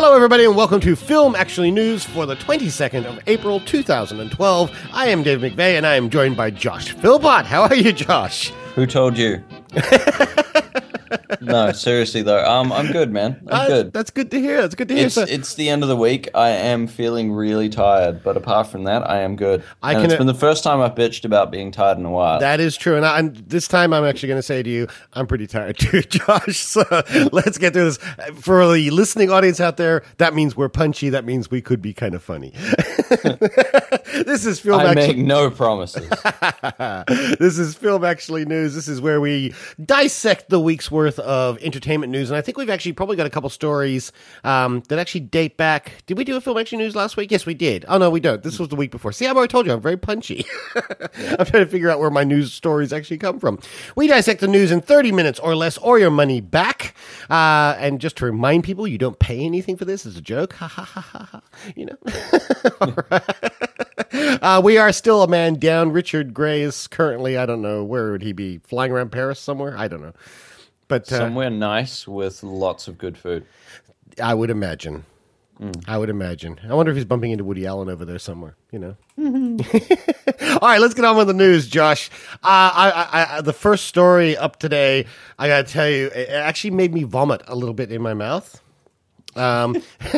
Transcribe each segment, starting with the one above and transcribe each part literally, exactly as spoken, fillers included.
Hello, everybody, and welcome to Film Actually News for the twenty-second of April, two thousand twelve. I am Dave McVeigh, and I am joined by Josh Philpott. How are you, Josh? Who told you? No, seriously though, um, I'm good, man. I'm uh, good. That's good to hear. That's good to hear. It's So, it's the end of the week. I am feeling really tired, but apart from that, I am good. I and can- it's been the first time I've bitched about being tired in a while. that is true, and, I, and this time I'm actually going to say to you, I'm pretty tired too, Josh. So let's get through this. For the listening audience out there, that means we're punchy. That means we could be kind of funny. This is Film I Actually. make no promises. This is Film Actually News. This is where we dissect the week's worth of entertainment news. And I think we've actually probably got a couple stories um, that actually date back. Did we do a Film Actually News last week? Yes, we did. Oh, no, we don't. This was the week before. See, I've already told you, I'm very punchy. I'm trying to figure out where my news stories actually come from. We dissect the news in thirty minutes or less, or your money back. Uh, and just to remind people, you don't pay anything for this. It's a joke. Ha, ha, ha, ha, ha. You know? All right. Uh, we are still a man down. Richard Gray is currently, I don't know, where would he be? Flying around Paris somewhere? I don't know. But uh, Somewhere nice with lots of good food. I would imagine. Mm. I would imagine. I wonder if he's bumping into Woody Allen over there somewhere, you know? Mm-hmm. All right, let's get on with the news, Josh. Uh, I, I, I, the first story up today, I got to tell you, it actually made me vomit a little bit in my mouth. Um,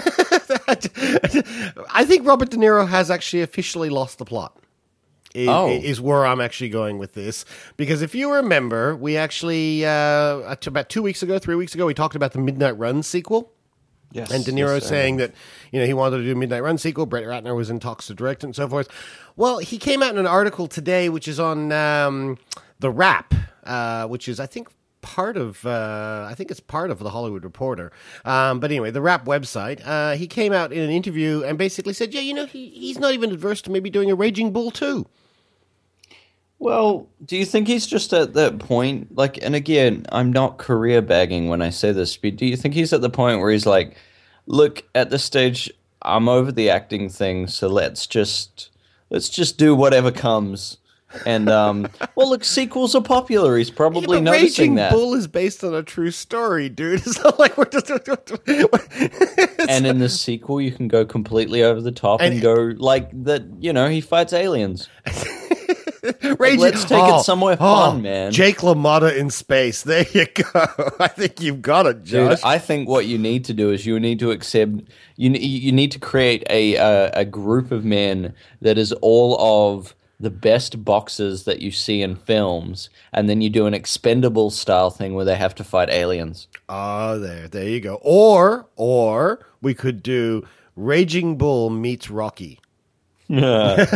I think Robert De Niro has actually officially lost the plot. Is, oh. is where I'm actually going with this. Because if you remember, we actually, uh, about two weeks ago, three weeks ago, we talked about the Midnight Run sequel. Yes. And De Niro yes, saying that, you know, he wanted to do a Midnight Run sequel. Brett Ratner was in talks to direct and so forth. Well, he came out in an article today, which is on um, The Wrap, uh, which is, I think, part of, uh, I think it's part of The Hollywood Reporter. Um, but anyway, The Wrap website. Uh, he came out in an interview and basically said, yeah, you know, he, he's not even adverse to maybe doing a Raging Bull too. Well, do you think he's just at that point? Like, and again, I'm not career bagging when I say this, but do you think he's at the point where he's like, look, at this stage, I'm over the acting thing, so let's just let's just do whatever comes. And um, well, look, sequels are popular. He's probably yeah, noticing Raging that. Bull is based on a true story, dude. It's not like we're just. And in the sequel, you can go completely over the top and, and go like that. You know, he fights aliens. Like, let's take oh, it somewhere oh, fun, man. Jake LaMotta in space. There you go. I think you've got it, Josh. Dude, I think what you need to do is you need to accept you you need to create a a, a group of men that is all of the best boxers that you see in films, and then you do an Expendable style thing where they have to fight aliens. Oh, there, there you go. Or or we could do Raging Bull meets Rocky. Yeah.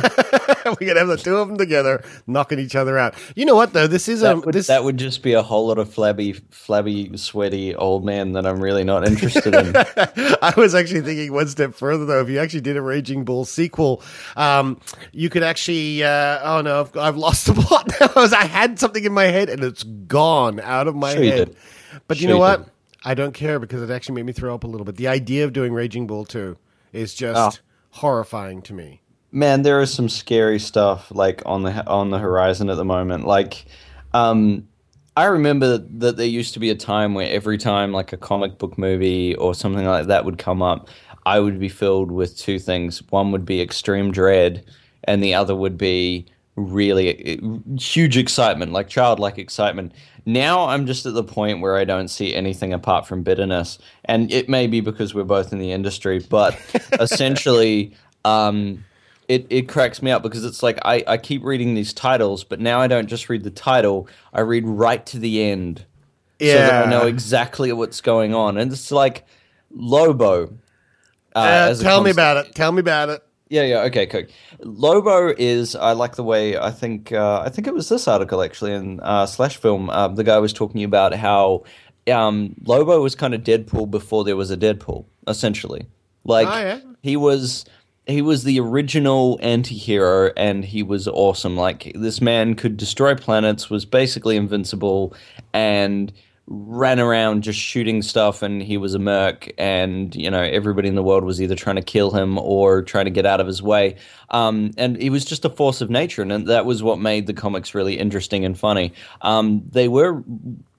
We could have the two of them together, knocking each other out. You know what, though? This is that a would, this that would just be a whole lot of flabby, flabby, sweaty old man that I'm really not interested in. I was actually thinking one step further, though. If you actually did a Raging Bull sequel, um, you could actually. Uh, oh no, I've, I've lost the plot now. I had something in my head and it's gone out of my Sure you head. did. But Sure you know you what? did. I don't care because it actually made me throw up a little bit. The idea of doing Raging Bull two is just Oh. horrifying to me. Man, there is some scary stuff like on the on the horizon at the moment. Like, um, I remember that there used to be a time where every time like a comic book movie or something like that would come up, I would be filled with two things. One would be extreme dread, and the other would be really huge excitement, like childlike excitement. Now I'm just at the point where I don't see anything apart from bitterness, and it may be because we're both in the industry, but essentially. Um, It it cracks me up because it's like I, I keep reading these titles, but now I don't just read the title, I read right to the end. Yeah. So that I know exactly what's going on. And it's like Lobo. Uh, Uh, as a tell me concept. about it. Tell me about it. Yeah, yeah, okay, cool. Lobo is, I like the way, I think, uh, I think it was this article actually in uh, Slash Film. Uh, the guy was talking about how um, Lobo was kind of Deadpool before there was a Deadpool, essentially. Like, Oh, yeah. he was... He was the original anti-hero, and he was awesome. Like, this man could destroy planets, was basically invincible, and ran around just shooting stuff, and he was a merc, and, you know, everybody in the world was either trying to kill him or trying to get out of his way. Um, and he was just a force of nature, and that was what made the comics really interesting and funny. Um, they were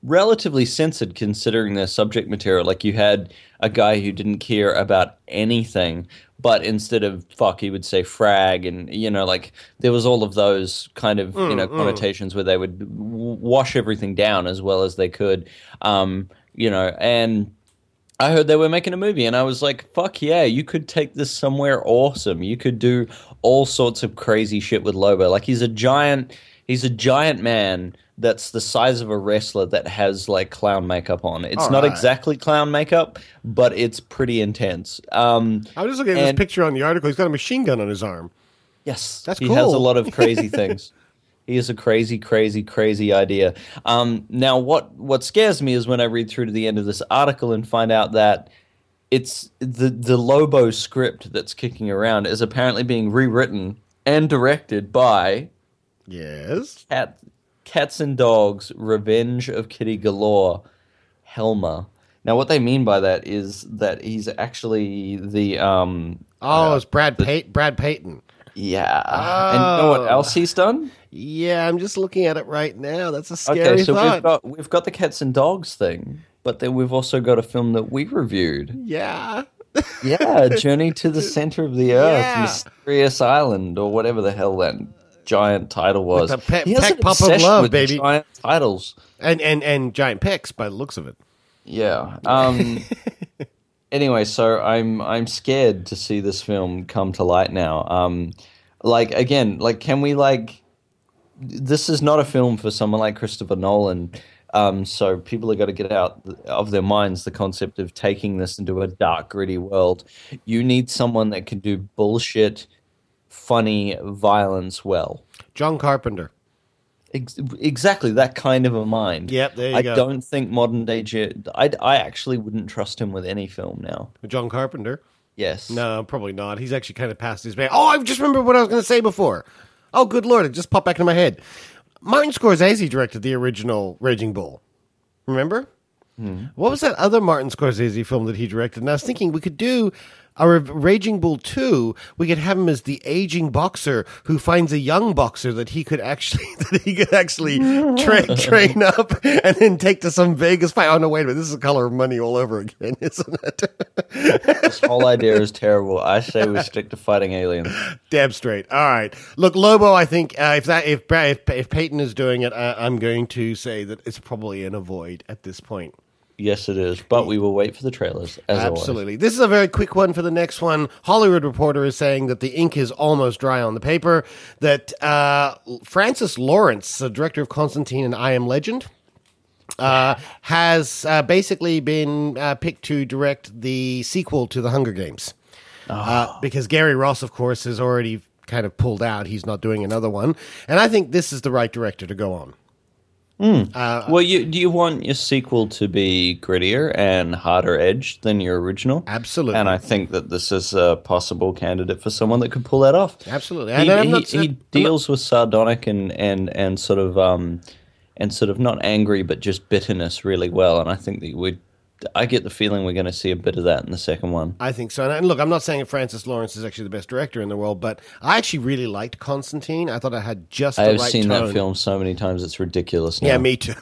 relatively censored considering their subject material. Like you had a guy who didn't care about anything, but instead of fuck, he would say frag, and you know, like there was all of those kind of Mm, you know mm. connotations where they would w- wash everything down as well as they could, um, you know, and. I heard they were making a movie, and I was like, fuck yeah, you could take this somewhere awesome. You could do all sorts of crazy shit with Lobo. Like he's a giant he's a giant man that's the size of a wrestler that has like clown makeup on. It's All not right. exactly clown makeup, but it's pretty intense. Um I was just looking at and- this picture on the article. He's got a machine gun on his arm. Yes, That's he has a cool. lot of crazy things. He has a crazy, crazy, crazy idea. Um, now, what what scares me is when I read through to the end of this article and find out that it's the the Lobo script that's kicking around is apparently being rewritten and directed by Yes. Cat, Cats and Dogs: Revenge of Kitty Galore, Helmer. Now, what they mean by that is that he's actually the um, Oh, it's Brad Pay- Brad Payton. yeah. And you know what Oh. else he's done? Yeah, I'm just looking at it right now. That's a scary Okay, so thought. we've got we've got the Cats and Dogs thing, but then we've also got a film that we reviewed. Yeah. Yeah, Journey to the Center of the Earth, Yeah. Mysterious Island, or whatever the hell that giant title was. the pe- He has peck an pop of obsession love, with baby. Giant titles. And and and giant pecs by the looks of it. Yeah. Um. Anyway, so I'm I'm scared to see this film come to light now. Um, like again, like can we like this is not a film for someone like Christopher Nolan. Um, so people have got to get out of their minds the concept of taking this into a dark, gritty world. You need someone that can do bullshit, funny violence well. John Carpenter. Ex- exactly that kind of a mind. Yep, there you I go. don't think modern day. J- I I actually wouldn't trust him with any film now. John Carpenter. Yes. No, probably not. He's actually kind of past his band. Oh, I just remembered what I was going to say before. Oh, good Lord. It just popped back into my head. Martin Scorsese directed the original Raging Bull. Remember? What was that other Martin Scorsese film that he directed? And I was thinking we could do a Raging Bull two. We could have him as the aging boxer who finds a young boxer that he could actually that he could actually tra- train up and then take to some Vegas fight. Oh no, wait a minute! This is The Color of Money all over again, isn't it? This whole idea is terrible. I say we stick to fighting aliens. Damn straight. All right. Look, Lobo. I think uh, if that if Bra- if, if Peyton is doing it, uh, I'm going to say that it's probably an avoid at this point. Yes, it is. But we will wait for the trailers, as always. Absolutely. This is a very quick one for the next one. Hollywood Reporter is saying that the ink is almost dry on the paper. That uh, Francis Lawrence, the director of Constantine and I Am Legend, uh, has uh, basically been uh, picked to direct the sequel to The Hunger Games. Uh, because Gary Ross, of course, has already kind of pulled out. He's not doing another one. And I think this is the right director to go on. Well, you do you want your sequel to be grittier and harder edged than your original? Absolutely. And I think that this is a possible candidate for someone that could pull that off. Absolutely. He, And I'm he, not- he I'm not- deals with sardonic and, and, and sort of um and sort of not angry but just bitterness really well. And I think that we I get the feeling we're going to see a bit of that in the second one. I think so. And look, I'm not saying that Francis Lawrence is actually the best director in the world, but I actually really liked Constantine. I thought I had just the I have right seen tone. that film so many times it's ridiculous now. Yeah, me too.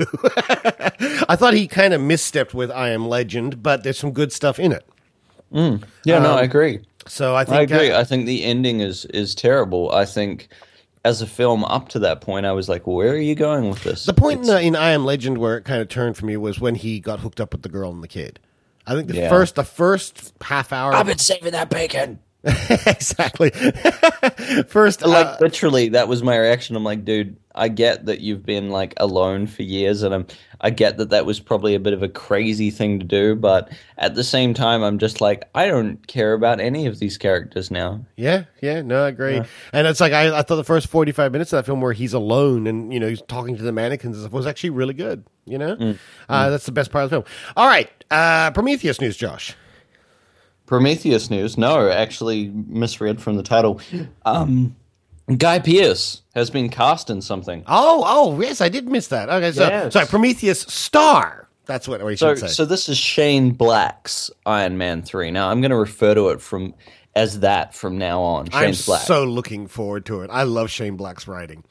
I thought he kind of misstepped with I Am Legend, but there's some good stuff in it. Yeah, no, Um, I agree. So I think I agree. uh, I think the ending is is terrible. I think as a film up to that point, I was like, where are you going with this? the point in, It's- uh, in I Am Legend where it kind of turned for me was when he got hooked up with the girl and the kid. I think the Yeah. first the first half hour. I've been saving that bacon. exactly. First, Like uh, literally, that was my reaction. I'm like, dude, I get that you've been like alone for years, and I'm, I get that that was probably a bit of a crazy thing to do, but at the same time, I'm just like, I don't care about any of these characters now. yeah, yeah, no, I agree. And it's like I, I thought the first forty-five minutes of that film where he's alone and you know he's talking to the mannequins and stuff was actually really good. You know, Mm. uh, that's the best part of the film. All right, uh, Prometheus news, Josh. Prometheus news. No, actually misread from the title. Um, Guy Pearce has been cast in something. Oh, oh, yes, I did miss that. Okay, so Yes. sorry, Prometheus star. That's what we So, should say. so this is Shane Black's Iron Man three. Now, I'm going to refer to it from as that from now on. I'm Shane Black. so looking forward to it. I love Shane Black's writing.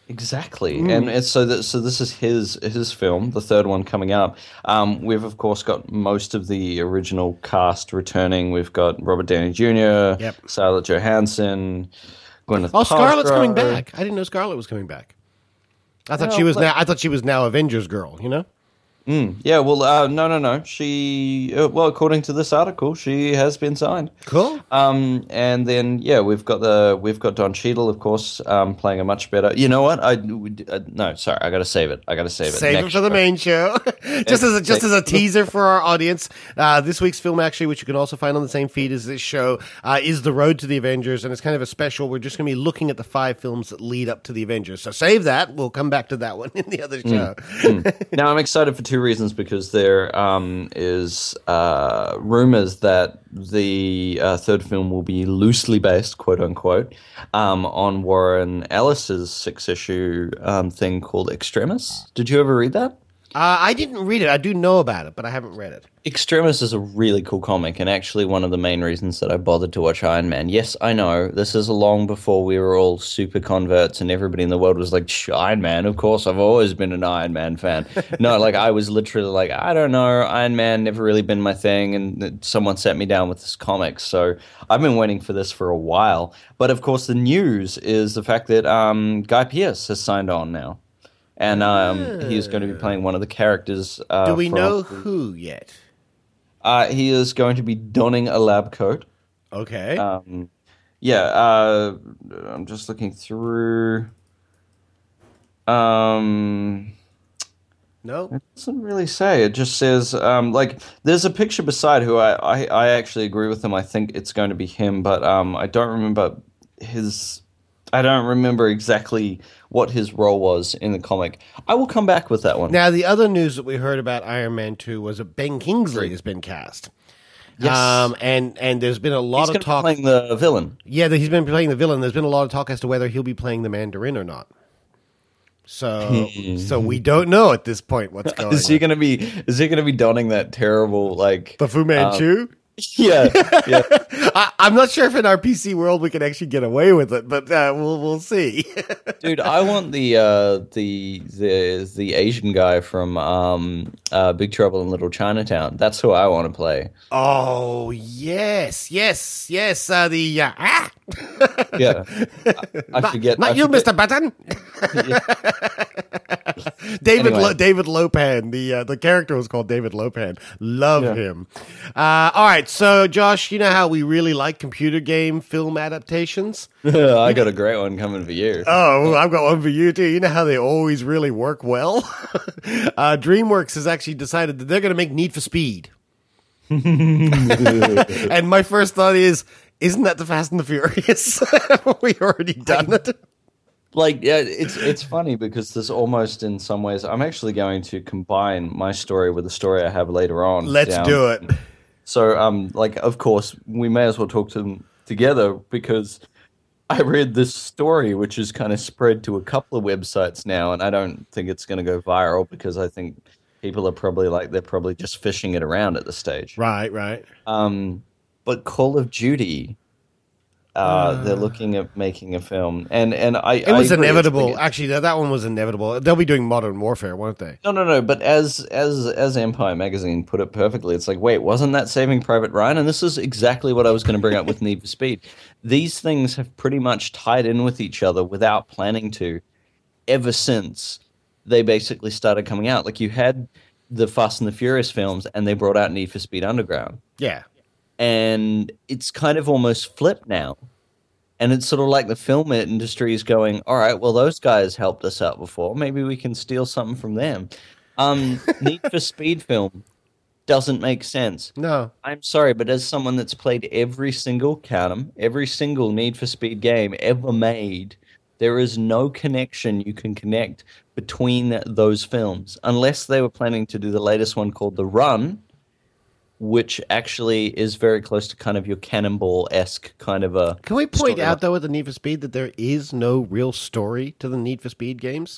Exactly, and it's so that so this is his his film, the third one coming up. Um, we've of course got most of the original cast returning. We've got Robert Downey Junior, Yep. Scarlett Johansson, Gwyneth Oh, Scarlett's Paltrow. coming back. I didn't know Scarlett was coming back. I thought Well, she was but- now. I thought she was now Avengers girl. You know. Yeah, well, uh, no, no, no. She, uh, well, according to this article, she has been signed. Cool. Um, and then yeah, we've got the we've got Don Cheadle, of course, um, playing a much better. You know what? I, uh, no, sorry, I got to save it. I got to save it. Save it Next for the show. main show. just as a, just as a teaser for our audience, uh, this week's film, actually, which you can also find on the same feed as this show, uh, is The Road to the Avengers, and it's kind of a special. We're just going to be looking at the five films that lead up to the Avengers. So save that. We'll come back to that one in the other show. Now, I'm excited for two reasons because there um, is uh, rumors that the uh, third film will be loosely based, quote unquote, um, on Warren Ellis's six issue um, thing called Extremis. Did you ever read that? Uh, I didn't read it. I do know about it, but I haven't read it. Extremis is a really cool comic, and actually one of the main reasons that I bothered to watch Iron Man. Yes, I know this is long before we were all super converts, and everybody in the world was like, "Shh, Iron Man, of course, I've always been an Iron Man fan." No, like I was literally like, I don't know, Iron Man never really been my thing, and someone sat me down with this comic, so I've been waiting for this for a while. But of course, the news is the fact that um, Guy Pearce has signed on now. And um, he is going to be playing one of the characters. Uh, Do we from- know who yet? Uh, he is going to be donning a lab coat. Okay. Um, yeah, uh, I'm just looking through. Um, no? it doesn't really say. It just says, um, like, there's a picture beside who I, I, I actually agree with him. I think it's going to be him, but um, I don't remember his. I don't remember exactly what his role was in the comic. I will come back with that one. Now, the other news that we heard about Iron Man two was that Ben Kingsley has been cast. Yes. Um, and, and there's been a lot He's of going to be talk. playing the villain. Yeah, that he's been playing the villain. There's been a lot of talk as to whether he'll be playing the Mandarin or not. So, so we don't know at this point what's going Is he on. going to be? Is he going to be donning that terrible like? The Fu Manchu? Yeah, yeah. I, I'm not sure if in our P C world we can actually get away with it, but uh, we'll we'll see. Dude, I want the uh, the the the Asian guy from um, uh, Big Trouble in Little Chinatown. That's who I want to play. Oh yes, yes, yes. Uh, the uh, ah, Yeah, I, I not, forget. not I you, forget- Mister Button. David Anyway. Lo- David Lopan. The uh, the character was called David Lopan. Love Yeah. him. Uh, all right, so Josh, you know how we really like computer game film adaptations. I got a great one coming for you. Oh, I've got one for you too. You know how they always really work well? uh, DreamWorks has actually decided that they're going to make Need for Speed. And my first thought is, isn't that the Fast and the Furious? We already done it. Like, yeah, it's it's funny because there's almost in some ways. I'm actually going to combine my story with the story I have later on. Let's down- do it. So, um, like, of course, we may as well talk to them together because I read this story, which is kind of spread to a couple of websites now, and I don't think it's going to go viral because I think people are probably like they're probably just fishing it around at this stage. Right, right. Um, but Call of Duty, uh, they're looking at making a film, and and I It was I agree, it's inevitable. big- Actually, that, that one was inevitable. They'll be doing Modern Warfare, won't they? No, no, no. But as as as Empire Magazine put it perfectly, it's like, wait, wasn't that Saving Private Ryan? And this is exactly what I was going to bring up with Need for Speed. These things have pretty much tied in with each other without planning to, ever since they basically started coming out. Like you had the Fast and the Furious films, and they brought out Need for Speed Underground, Yeah. and it's kind of almost flipped now. And it's sort of like the film industry is going, all right, well, those guys helped us out before. Maybe we can steal something from them. Um, Need for Speed film doesn't make sense. No. I'm sorry, but as someone that's played every single, count 'em, every single Need for Speed game ever made, there is no connection you can connect between those films. Unless they were planning to do the latest one called The Run, which actually is very close to kind of your Cannonball-esque kind of a... Can we point storyline. out, though, with the Need for Speed that there is no real story to the Need for Speed games?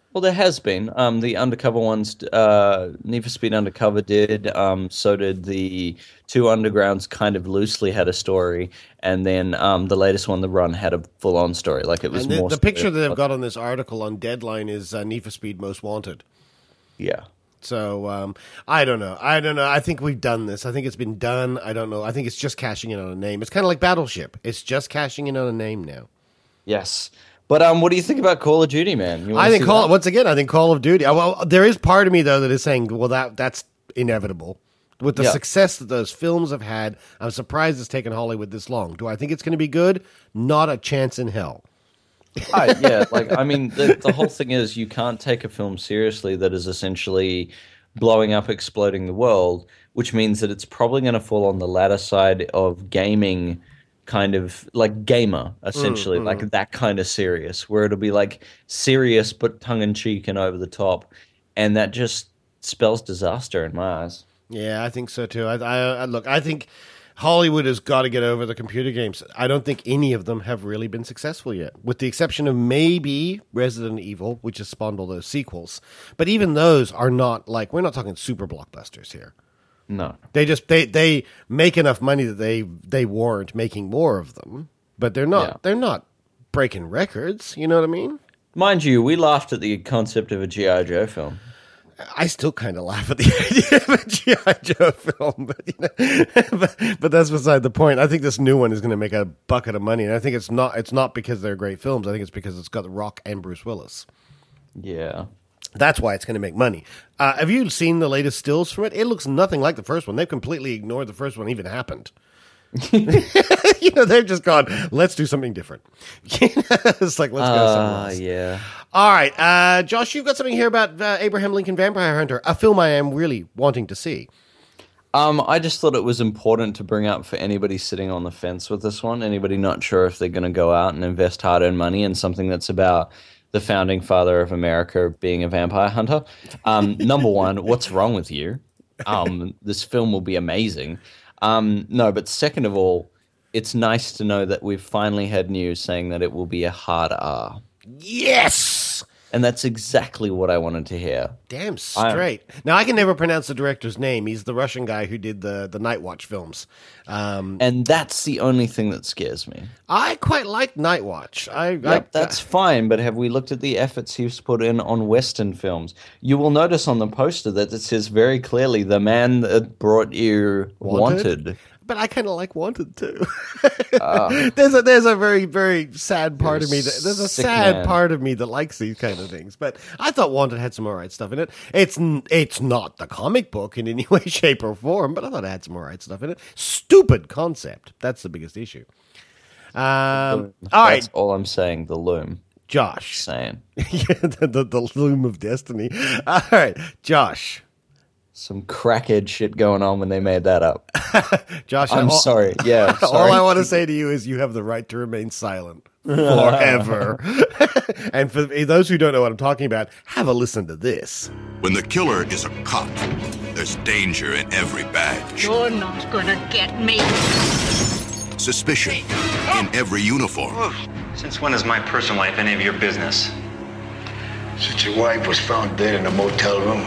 Well, there has been. Um, the undercover ones, uh, Need for Speed Undercover did. Um, so did the two Undergrounds. Kind of loosely had a story, and then um, the latest one, The Run, had a full-on story. Like it was And the, more. the picture that they've got on this article on Deadline is uh, Need for Speed Most Wanted. Yeah. So um, I don't know. I don't know. I think we've done this. I think it's been done. I don't know. I think it's just cashing in on a name. It's kind of like Battleship. It's just cashing in on a name now. Yes. But um, what do you think about Call of Duty, man? You wanna I think see Call that? once again. I think Call of Duty. Well, there is part of me though that is saying, well, that that's inevitable. With the Yeah. success that those films have had, I'm surprised it's taken Hollywood this long. Do I think it's going to be good? Not a chance in hell. I, yeah, like I mean, the, the whole thing is you can't take a film seriously that is essentially blowing up, exploding the world, which means that it's probably going to fall on the latter side of gaming, kind of like gamer, essentially, Mm, mm. like that kind of serious, where it'll be like serious but tongue in cheek and over the top, and that just spells disaster in my eyes. Yeah, I think so too. I, I, I look. I think Hollywood has got to get over the computer games. I don't think any of them have really been successful yet, with the exception of maybe Resident Evil, which has spawned all those sequels. But even those are not like, we're not talking super blockbusters here. No. They just they they make enough money that they they warrant making more of them, but they're not Yeah. they're not breaking records. You know what I mean? Mind you, we laughed at the concept of a G I. Joe film. I still kind of laugh at the idea of a G I. Joe film, but, you know, but but that's beside the point. I think this new one is going to make a bucket of money, and I think it's not it's not because they're great films. I think it's because it's got The Rock and Bruce Willis. Yeah. That's why it's going to make money. Uh, have you seen the latest stills from it? It looks nothing like the first one. They've completely ignored the first one even happened. You know, they've just gone, let's do something different. It's like, let's go somewhere Uh, else. yeah. All right. Uh, Josh, you've got something here about uh, Abraham Lincoln Vampire Hunter, a film I am really wanting to see. Um, I just thought it was important to bring up for anybody sitting on the fence with this one, anybody not sure if they're going to go out and invest hard-earned money in something that's about the founding father of America being a vampire hunter. Um, number one, what's wrong with you? Um, this film will be amazing. Um, no, but second of all, it's nice to know that we've finally had news saying that it will be a hard R. Yes! And that's exactly what I wanted to hear. Damn straight. Now, I can never pronounce the director's name. He's the Russian guy who did the, the Night Watch films. Um, And that's the only thing that scares me. I quite like Night Watch. I, Yep, I that's fine, but have we looked at the efforts he's put in on Western films? You will notice on the poster that it says very clearly, the man that brought you Wanted? Wanted. But I kind of like Wanted too. there's a there's a very very sad part of me. That, there's a sick sad man. part of me that likes these kind of things. But I thought Wanted had some alright stuff in it. It's n- it's not the comic book in any way, shape, or form. But I thought it had some alright stuff in it. Stupid concept. That's the biggest issue. Um, all right, That's all I'm saying, the loom. Josh. Saying. Yeah, the, the, the loom of destiny. All right, Josh. Some crackhead shit going on when they made that up. Josh, I'm all, sorry. Yeah, All sorry. I want to say to you is you have the right to remain silent forever. And for those who don't know what I'm talking about, have a listen to this. When the killer is a cop, there's danger in every badge, You're not gonna get me. suspicion in every uniform, Since when is my personal life any of your business? Since your wife was found dead in a motel room.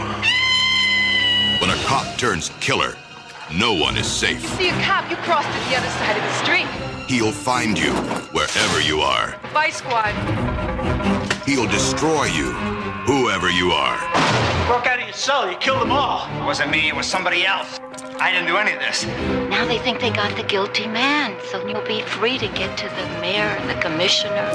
when a cop turns killer, no one is safe. See a cop, you crossed to the other side of the street. He'll find you wherever you are. Bye, squad. He'll destroy you, whoever you are. Broke out of your cell, you killed them all. It wasn't me, it was somebody else. I didn't do any of this. Now they think they got the guilty man, so you'll be free to get to the mayor and the commissioner.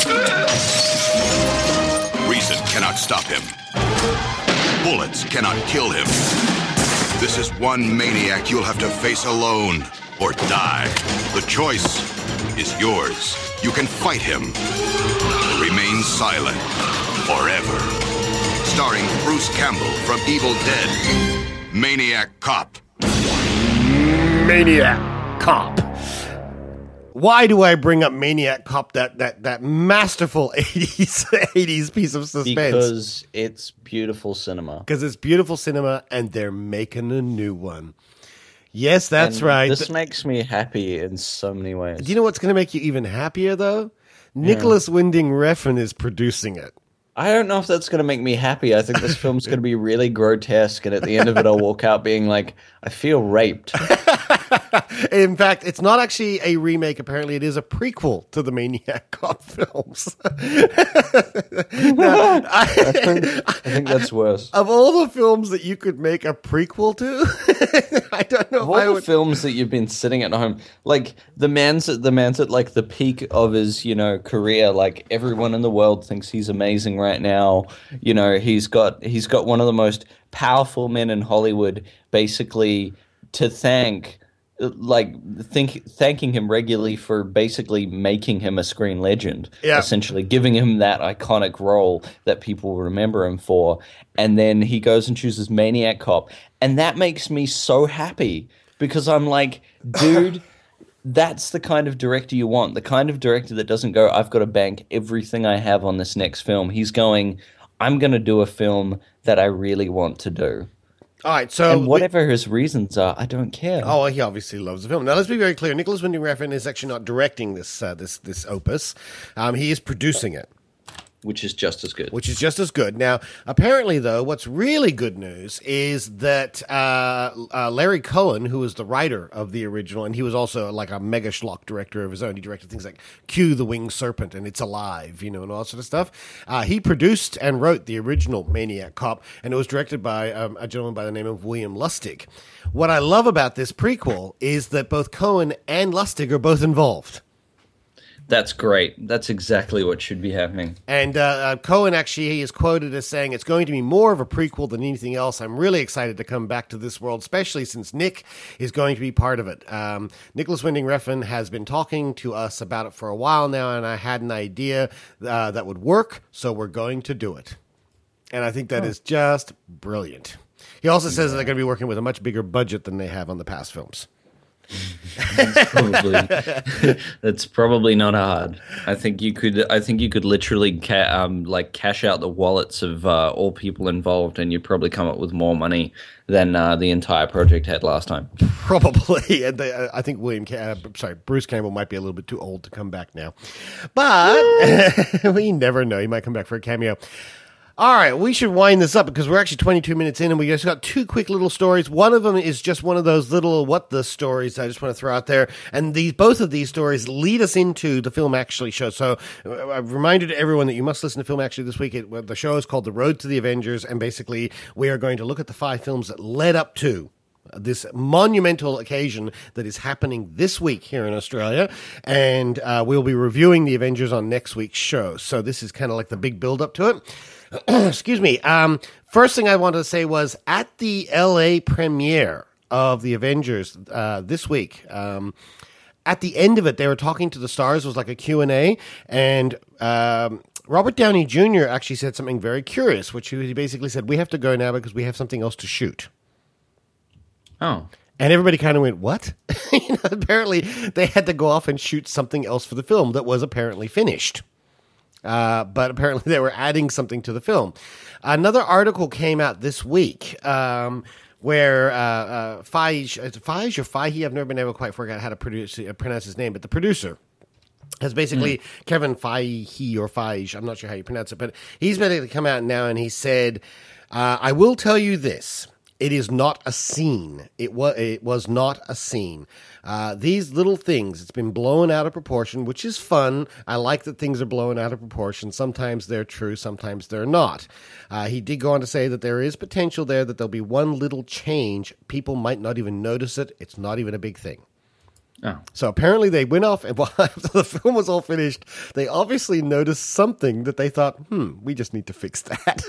Reason cannot stop him. Bullets cannot kill him. This is one maniac you'll have to face alone or die. The choice is yours. You can fight him. Remain silent forever. Starring Bruce Campbell from Evil Dead. Maniac Cop. Maniac Cop. Why do I bring up Maniac Cop, that that that masterful eighties eighties piece of suspense? Because it's beautiful cinema. Because it's beautiful cinema, and they're making a new one. Yes, that's And right. This makes me happy in so many ways. Do you know what's going to make you even happier, though? Nicholas Winding Refn is producing it. I don't know if that's going to make me happy. I think this film's going to be really grotesque, and at the end of it, I'll walk out being like, I feel raped. In fact, it's not actually a remake. Apparently, it is a prequel to the Maniac Cop films. Now, I, I, think, I think that's worse. Of all the films that you could make a prequel to, I don't know Of if all I the would... films that you've been sitting at home, like the man's at the man's at like the peak of his, you know, career. Like everyone in the world thinks he's amazing right now. You know, he's got he's got one of the most powerful men in Hollywood, basically to thank. Like think thanking him regularly for basically making him a screen legend, yeah. essentially giving him that iconic role that people remember him for, and then he goes and chooses Maniac Cop, and that makes me so happy because I'm like, dude, that's the kind of director you want, the kind of director that doesn't go, I've got to bank everything I have on this next film. He's going, I'm going to do a film that I really want to do. All right, so and whatever we, his reasons are, I don't care. Oh, he obviously loves the film. Now, let's be very clear: Nicholas Winding Refn is actually not directing this uh, this this opus. Um, he is producing it, which is just as good. Which is just as good. Now, apparently, though, what's really good news is that uh, uh, Larry Cohen, who was the writer of the original, and he was also like a mega schlock director of his own. He directed things like Q the Winged Serpent and It's Alive, you know, and all that sort of stuff. Uh, he produced and wrote the original Maniac Cop, and it was directed by um, a gentleman by the name of William Lustig. What I love about this prequel is that both Cohen and Lustig are both involved. That's great. That's exactly what should be happening. And uh, uh, Cohen actually he is quoted as saying, it's going to be more of a prequel than anything else. I'm really excited to come back to this world, especially since Nick is going to be part of it. Um, Nicholas Winding Refn has been talking to us about it for a while now, and I had an idea uh, that would work, so we're going to do it. And I think that oh. is just brilliant. He also says yeah. that they're going to be working with a much bigger budget than they have on the past films. that's probably that's probably not hard. I think you could. I think you could literally ca- um, like cash out the wallets of uh, all people involved, and you'd probably come up with more money than uh, the entire project had last time. Probably, and they, uh, I think William, uh, sorry, Bruce Campbell might be a little bit too old to come back now, but we never know. He might come back for a cameo. All right, we should wind this up because we're actually twenty-two minutes in and we just got two quick little stories. One of them is just one of those little what the stories I just want to throw out there. And these, both of these stories lead us into the Film Actually show. So uh, I've reminded everyone that you must listen to Film Actually this week. It, the show is called The Road to the Avengers. And basically we are going to look at the five films that led up to this monumental occasion that is happening this week here in Australia, and uh, we'll be reviewing the Avengers on next week's show. So this is kind of like the big build up to it. Excuse me. Um, first thing I wanted to say was at the L A premiere of the Avengers uh, this week. Um, at the end of it, they were talking to the stars. It was like a Q and A, and um, Robert Downey Junior actually said something very curious, which he basically said, "We have to go now because we have something else to shoot." Oh. And everybody kind of went, what? you know, apparently, they had to go off and shoot something else for the film that was apparently finished. Uh, but apparently, they were adding something to the film. Another article came out this week um, where uh, uh, Feige, Feige or Feihe, I've never been able to quite figure out how to produce, uh, pronounce his name, but the producer has basically, mm. Kevin Feige or Feige, I'm not sure how you pronounce it, but he's basically come out now and he said, uh, I will tell you this. It is not a scene. It was it was not a scene. Uh, these little things, it's been blown out of proportion, which is fun. I like that things are blown out of proportion. Sometimes they're true, sometimes they're not. Uh, he did go on to say that there is potential there, that there'll be one little change. People might not even notice it. It's not even a big thing. Oh. So apparently they went off, and after the film was all finished, they obviously noticed something that they thought, hmm, we just need to fix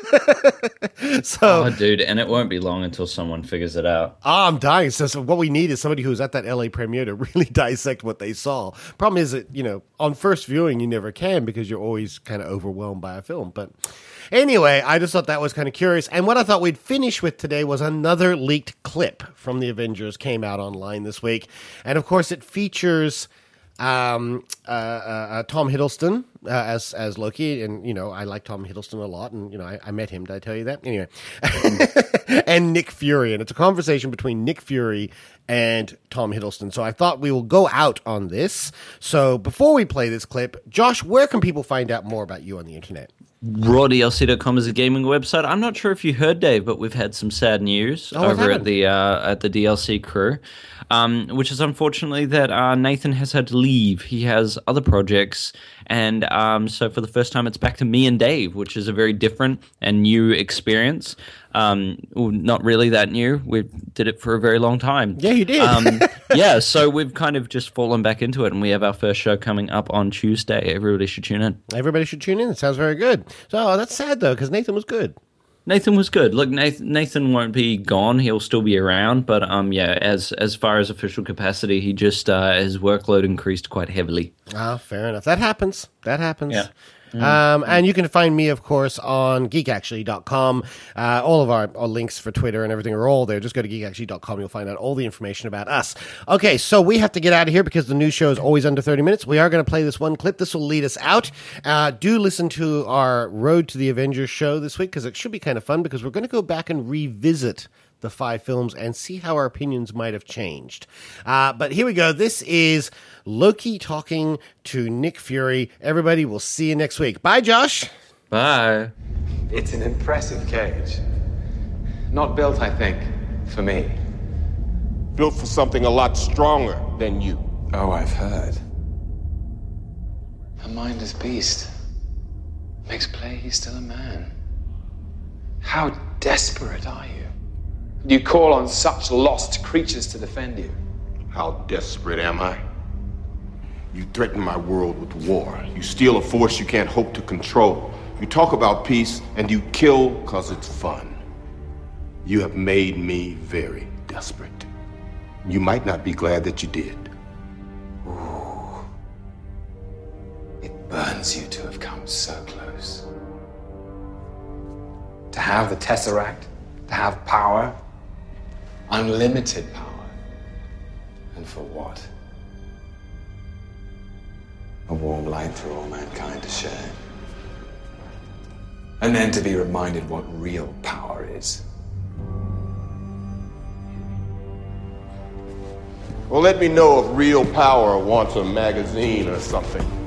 that. so, oh, dude, and it won't be long until someone figures it out. Oh, I'm dying. So, so what we need is somebody who's at that L A premiere to really dissect what they saw. Problem is that, you know, on first viewing, you never can because you're always kind of overwhelmed by a film. But anyway, I just thought that was kind of curious. And what I thought we'd finish with today was another leaked clip from the Avengers came out online this week. And of course, it features um, uh, uh, Tom Hiddleston uh, as as Loki, and you know I like Tom Hiddleston a lot, and you know I, I met him. Did I tell you that? Anyway, and Nick Fury, and it's a conversation between Nick Fury and Tom Hiddleston. So I thought we will go out on this. So before we play this clip, Josh, where can people find out more about you on the internet? raw D L C dot com is a gaming website. I'm not sure if you heard, Dave, but we've had some sad news oh, over at the uh, at the D L C crew, um, which is unfortunately that uh, Nathan has had to leave. He has other projects, and um, so for the first time, it's back to me and Dave, which is a very different and new experience. Um, well, not really that new. We did it for a very long time. Yeah, you did. um, yeah, so we've kind of just fallen back into it, and we have our first show coming up on Tuesday. Everybody should tune in. Everybody should tune in. It sounds very good. So oh, that's sad, though, because Nathan was good. Nathan was good. Look, Nathan, Nathan won't be gone. He'll still be around. But um, yeah, as as far as official capacity, he just uh, his workload increased quite heavily. Ah, fair enough. That happens. That happens. Yeah. Mm-hmm. Um, and you can find me, of course, on geek actually dot com. Uh, all of our, our links for Twitter and everything are all there. Just go to geek actually dot com. You'll find out all the information about us. Okay, so we have to get out of here because the news show is always under thirty minutes. We are going to play this one clip. This will lead us out. Uh, do listen to our Road to the Avengers show this week because it should be kind of fun because we're going to go back and revisit the five films and see how our opinions might have changed. Uh, but here we go. This is Loki talking to Nick Fury. Everybody, we'll see you next week. Bye, Josh. Bye. It's an impressive cage. Not built, I think, for me. Built for something a lot stronger than you. Oh, I've heard. A mindless beast. Makes play he's still a man. How desperate are you? You call on such lost creatures to defend you. How desperate am I? You threaten my world with war. You steal a force you can't hope to control. You talk about peace, and you kill because it's fun. You have made me very desperate. You might not be glad that you did. Ooh. It burns you to have come so close. To have the Tesseract, to have power, unlimited power. And for what? A warm light for all mankind to share. And then to be reminded what real power is. Well, let me know if real power wants a magazine or something.